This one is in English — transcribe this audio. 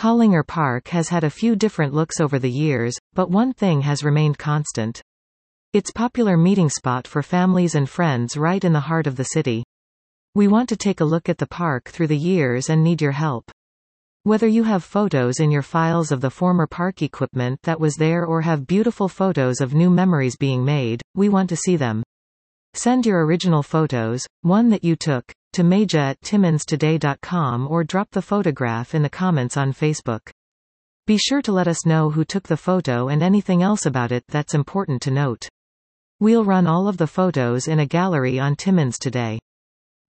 Hollinger Park has had a few different looks over the years, but one thing has remained constant. It's popular meeting spot for families and friends right in the heart of the city. We want to take a look at the park through the years and need your help. Whether you have photos in your files of the former park equipment that was there or have beautiful photos of new memories being made, we want to see them. Send your original photos, one that you took, to meja@timmonstoday.com or drop the photograph in the comments on Facebook. Be sure to let us know who took the photo and anything else about it that's important to note. We'll run all of the photos in a gallery on Timmons Today.